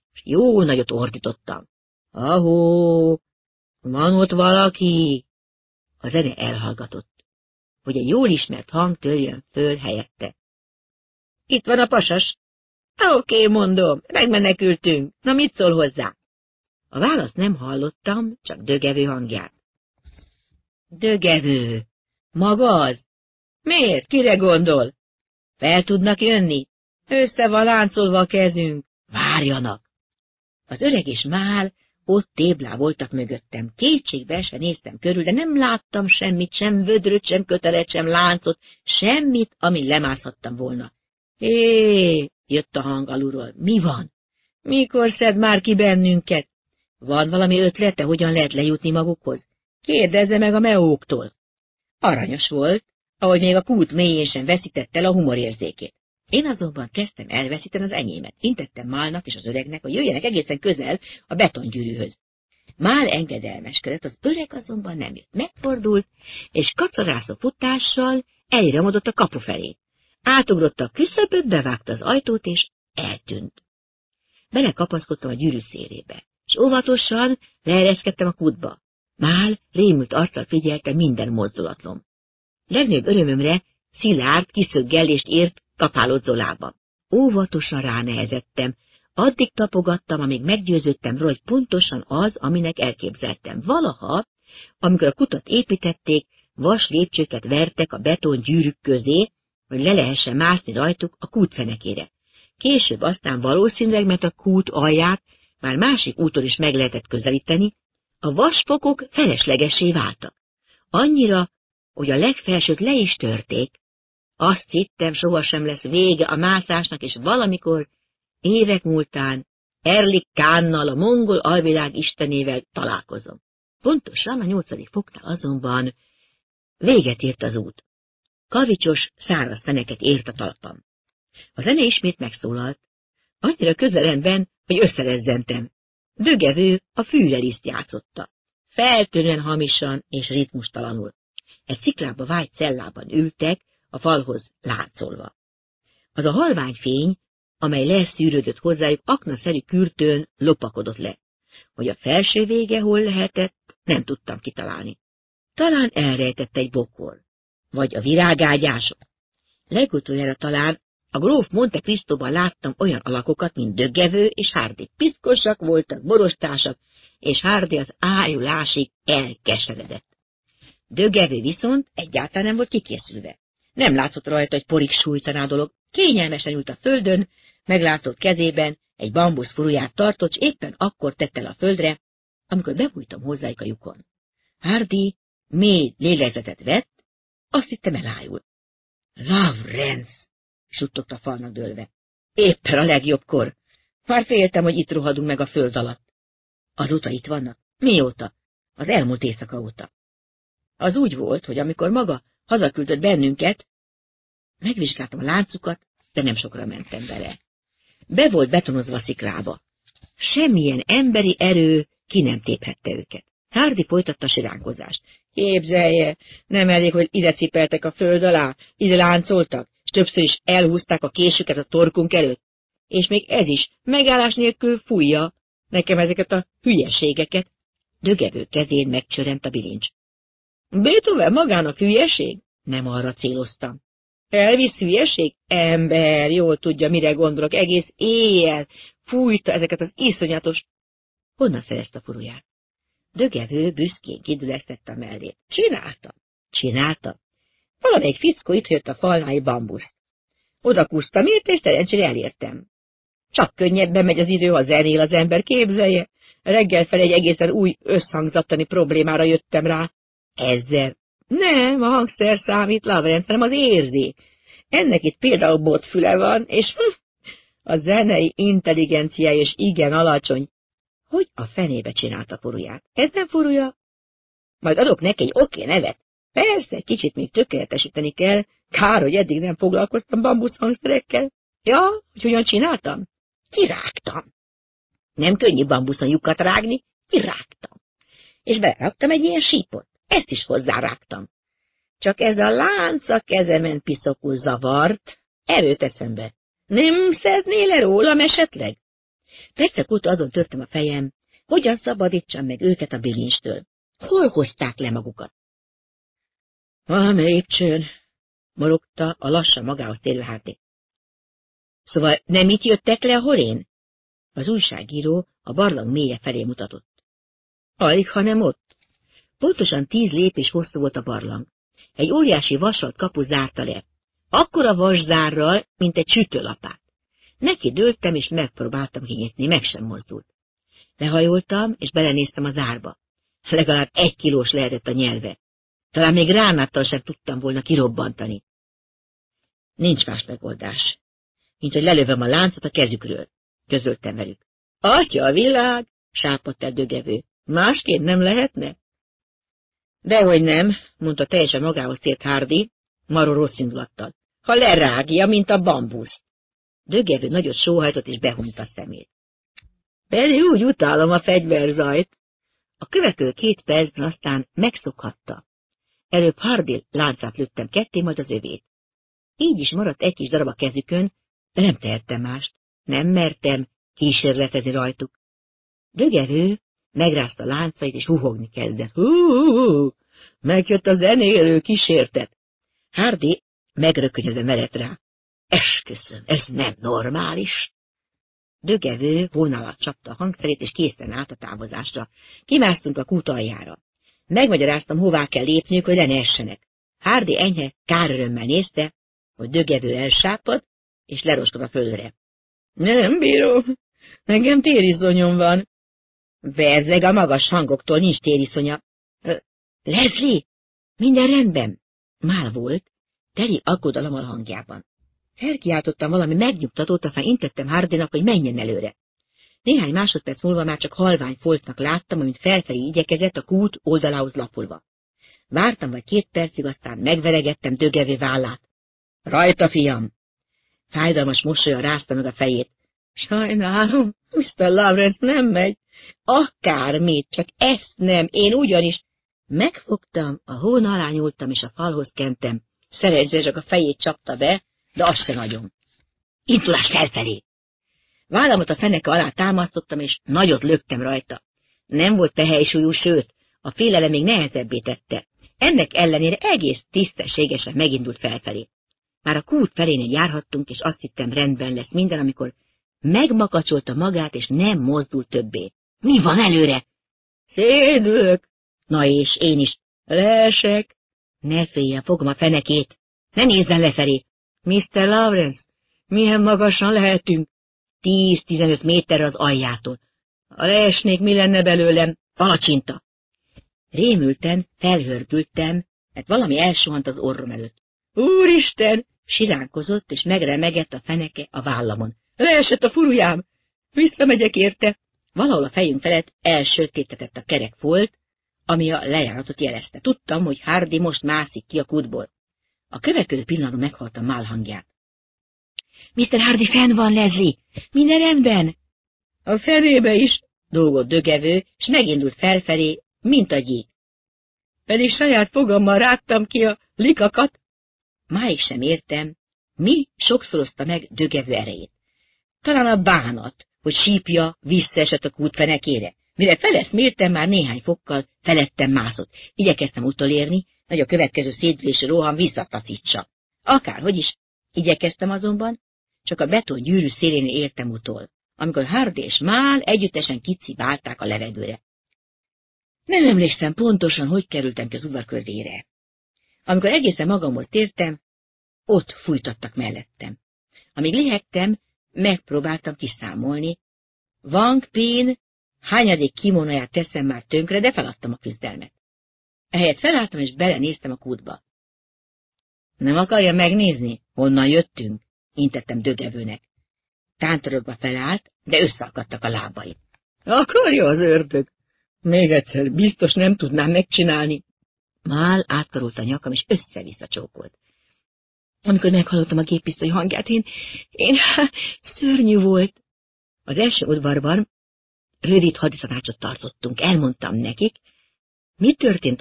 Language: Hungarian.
és jó nagyot ordítottam. Ahó, van ott valaki? A zene elhallgatott, hogy egy jól ismert hang törjön föl helyette. Itt van a pasas. Oké, mondom, megmenekültünk. Na, mit szól hozzá? A választ nem hallottam, csak Dögevő hangját. Dögevő, maga az? Miért? Kire gondol? Fel tudnak jönni? Össze van láncolva a kezünk. Várjanak! Az öreg és Mál ott tébláboltak mögöttem. Kétségbeesve néztem körül, de nem láttam semmit, sem vödröt, sem kötelet, sem láncot, semmit, amin lemászhattam volna. Hé, jött a hang alulról. Mi van? Mikor szed már ki bennünket? Van valami ötlete, hogyan lehet lejutni magukhoz? Kérdezze meg a meóktól. Aranyos volt, ahogy még a kút mélyén sem veszített el a humorérzékét. Én azonban kezdtem elveszíteni az enyémet. Intettem Málnak és az öregnek, hogy jöjjenek egészen közel a betongyűrűhöz. Mál engedelmeskedett, az öreg azonban nem jött. Megfordult, és kacarászó futással eliromodott a kapu felé. Átugrotta a küszöböt, bevágta az ajtót, és eltűnt. Belekapaszkodtam a gyűrű szélébe, és óvatosan leereszkedtem a kútba. Mál rémült arccal figyelte minden mozdulatlom. Legnagyobb örömömre szilárd kiszöggellést ért kapálott Zolába. Óvatosan ránehezettem, addig tapogattam, amíg meggyőződtem róla, hogy pontosan az, aminek elképzeltem. Valaha, amikor a kutat építették, vas lépcsőket vertek a beton gyűrűk közé, hogy le lehessen mászni rajtuk a kút fenekére. Később aztán valószínűleg, mert a kút alját már másik úton is meg lehetett közelíteni, a vasfokok feleslegessé váltak. Annyira, hogy a legfelsőt le is törték. Azt hittem, sohasem lesz vége a mászásnak, és valamikor, évek múltán, Erlik Kánnal, a mongol alvilág istenével találkozom. Pontosan a 8. foknál azonban véget ért az út. Kavicsos, száraz feneket ért a talpam. A zene ismét megszólalt, annyira közelemben, hogy összerezzentem. Dögevő a fűreliszt játszotta. Feltűnően hamisan és ritmustalanul. Egy sziklába vájt cellában ültek, a falhoz láncolva. Az a halvány fény, amely leszűrődött hozzájuk, aknaszerű kürtőn lopakodott le. Hogy a felső vége hol lehetett, nem tudtam kitalálni. Talán elrejtett egy bokor, vagy a virágágyások. Legutoljára talán a gróf Monte Cristóban láttam olyan alakokat, mint Dögevő és Hardy. Piszkosak voltak, borostásak, és Hardy az ájulásig elkeseredett. Dögevő viszont egyáltalán nem volt kikészülve. Nem látszott rajta, hogy porig sújtaná a dolog. Kényelmesen ült a földön, meglátszott kezében egy bambuszfuruját tartott, és éppen akkor tette le a földre, amikor bebújtam hozzájuk a lyukon. Hardy mély lélegzetet vett, azt hittem elájul. Lawrence! Suttogta falnak dőlve. Éppen a legjobbkor. Már féltem, hogy itt rohadunk meg a föld alatt. Azóta itt vannak? Mióta? Az elmúlt éjszaka óta. Az úgy volt, hogy amikor maga hazaküldött bennünket, megvizsgáltam a láncukat, de nem sokra mentem bele. Be volt betonozva a sziklába. Semmilyen emberi erő ki nem téphette őket. Hardy folytatta a siránkozást. Képzelje, nem elég, hogy ide cipeltek a föld alá, ide láncoltak, és többször is elhúzták a késüket a torkunk előtt. És még ez is megállás nélkül fújja nekem ezeket a hülyeségeket. Dögevő kezén megcsörent a bilincs. Beethoven magának hülyeség? Nem arra céloztam. Elvis hülyeség? Ember, jól tudja, mire gondolok, egész éjjel fújta ezeket az iszonyatos... Honnan szerezte a furuját? Dögevő büszkén kidülesztette a mellét. Csináltam. Valamelyik fickó itt jött a falnál bambuszt. Oda kúsztam érte, és szerencsére elértem. Csak könnyebben megy az idő, ha zenél az ember, képzelje. Reggel fel egy egészen új összhangzattani problémára jöttem rá. Ezzel. Nem, a hangszer számít, Lawrence, hanem az érzék. Ennek itt például botfüle van, és a zenei intelligenciája is igen alacsony. Hogy a fenébe csinálta furuját? Ez nem furuja? Majd adok neki egy oké nevet. Persze, kicsit még tökéletesíteni kell. Kár, hogy eddig nem foglalkoztam bambusz hangszerekkel. Ja, hogy hogyan csináltam? Kirágtam. Nem könnyű bambuszon lyukat rágni, kirágtam. És beraktam egy ilyen sípot. Ezt is hozzárágtam. Csak ez a lánc a kezemen piszokul zavart. Erőt eszembe. Nem szednél le rólam esetleg? Percek óta azon törtem a fejem, hogyan szabadítsam meg őket a bilincstől. Hol hozták le magukat? Valamelyik csőn, morogta a lassan magához térő Hardy. Szóval nem itt jöttek le, ahol én? Az újságíró a barlang mélye felé mutatott. Alig, hanem ott. Pontosan 10 lépés hosszú volt a barlang. Egy óriási vasalt kapu zárta le. Akkora vaszárral, mint egy sütőlapát. Neki dőltem, és megpróbáltam kinyitni, meg sem mozdult. Lehajoltam, és belenéztem a zárba. Legalább 1 kilós lehetett a nyelve. Talán még gránáttal sem tudtam volna kirobbantani. Nincs más megoldás, mint hogy lelövöm a láncot a kezükről, közöltem velük. Atya a világ, sápadt el dögevő. Másként nem lehetne? Dehogy nem, mondta teljesen magához tért Hardy, maró rossz indulattal. Ha lerágja, mint a bambusz. Dögevő nagyot sóhajtott és behunyt a szemét. Pedig úgy utálom a fegyverzajt. A következő 2 percben aztán megszokhatta. Előbb Hardy láncát lőttem ketté, majd az övét. Így is maradt egy kis darab a kezükön, de nem tehettem mást. Nem mertem kísérletezni rajtuk. Dögevő megrázta láncait, és huhogni kezdett. Hú, megjött a zenélő kísértet. Hardy megrökönyödve merett rá. Esküszöm, ez nem normális. Dögevő vonalat csapta a hangszerét, és készen állt a távozásra. Kimásztunk a kút aljára. Megmagyaráztam, hová kell lépniük, hogy le ne essenek. Hardy enyhe kárörömmel nézte, hogy Dögevő elsápad, és leroskod a földre. Nem bírom, nekem tériszonyom van. Verzeg a magas hangoktól, nincs tériszonya. Leslie, minden rendben? Mál volt, teli aggodalommal hangjában. Felkiáltottam valami megnyugtatót, aztán intettem Hardynak, hogy menjen előre. Néhány másodperc múlva már csak halvány foltnak láttam, amint felfelé igyekezett a kút oldalához lapulva. Vártam vagy 2 percig, aztán megveregettem Dögevő vállát. Rajta, fiam! Fájdalmas mosolyan rázta meg a fejét. Sajnálom, Mr. Lawrence nem megy. Akármit, csak ezt nem, én ugyanis... Megfogtam, a hón alá nyúltam, és a falhoz kentem. Szerencsére csak a fejét csapta be, de az se nagyon. Indulás felfelé! Vállamat a feneke alá támasztottam, és nagyot löktem rajta. Nem volt tehelysúlyú, sőt, a félelem még nehezebbé tette. Ennek ellenére egész tisztességesen megindult felfelé. Már a kút felénél járhattunk, és azt hittem, rendben lesz minden, amikor megmakacsolta magát, és nem mozdult többé. Mi van előre? Szédülök! Na és én is. Leesek! Ne féljen, fogom a fenekét! Ne nézzen lefelé! Mr. Lawrence, milyen magasan lehetünk? 10-15 méterre az aljától. Ha leesnék, mi lenne belőlem? Palacsinta! Rémülten felhördültem, mert valami elsuhant az orrom előtt. Úristen! Siránkozott, és megremegett a feneke a vállamon. Leesett a furujám! Visszamegyek érte! Valahol a fejünk felett elsötétetett a kerek folt, ami a lejáratot jelezte. Tudtam, hogy Hardy most mászik ki a kútból. A következő pillanatban meghallottam Mál hangját. Mr. Hardy fenn van, Leslie! Minden rendben? A fenébe is, dógott Dögevő, és megindult felfelé, mint a gyík. Pedig saját fogammal rágtam ki a likakat. Máig sem értem, mi sokszorozta meg Dögevő erejét. Talán a bánat, hogy sípja visszaesett a kút fenekére. Mire feleszmértem, már néhány fokkal felettem mászott. Igyekeztem utolérni, hogy a következő szédülési roham visszatacítsa. Akárhogy is, igyekeztem azonban, csak a beton gyűrű szélén értem utol, amikor Hardy és Mál együttesen kicibálták a levegőre. Nem emlékszem pontosan, hogy kerültem ki az udvarkörvére. Amikor egészen magamhoz tértem, ott fújtattak mellettem. Amíg lihegtem, megpróbáltam kiszámolni. Wang Pin hányadik kimónóját teszem már tönkre, de feladtam a küzdelmet. Ehelyett felálltam, és belenéztem a kútba. Nem akarja megnézni, honnan jöttünk? Intettem Dögevőnek. Tántorogva felállt, de összeakadtak a lábai. Akarja az ördög? Még egyszer, biztos nem tudnám megcsinálni. Mál átkarult a nyakam, és össze-vissza csókolt. Amikor meghallottam a géppisztoly hangját, én szörnyű volt. Az első udvarban rövid haditanácsot tartottunk, elmondtam nekik, mi történt